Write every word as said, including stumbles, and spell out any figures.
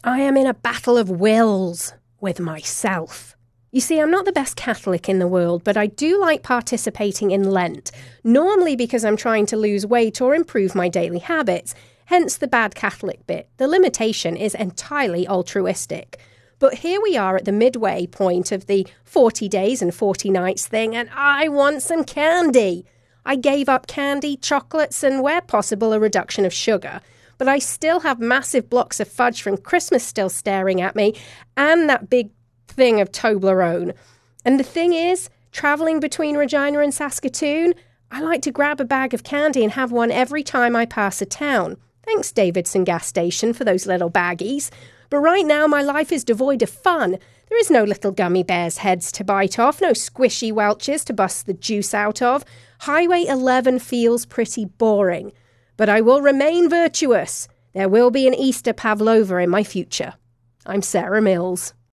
I am in a battle of wills with myself. You see, I'm not the best Catholic in the world, but I do like participating in Lent, normally because I'm trying to lose weight or improve my daily habits, hence the bad Catholic bit. The limitation is entirely altruistic. But here we are at the midway point of the forty days and forty nights thing, and I want some candy. I gave up candy, chocolates, and where possible a reduction of sugar. But I still have massive blocks of fudge from Christmas still staring at me, and that big thing of Toblerone. And the thing is, travelling between Regina and Saskatoon, I like to grab a bag of candy and have one every time I pass a town. Thanks, Davidson gas station, for those little baggies. But right now my life is devoid of fun. There is no little gummy bears' heads to bite off, no squishy Welches to bust the juice out of. Highway eleven feels pretty boring. But I will remain virtuous. There will be an Easter pavlova in my future. I'm Sarah Mills.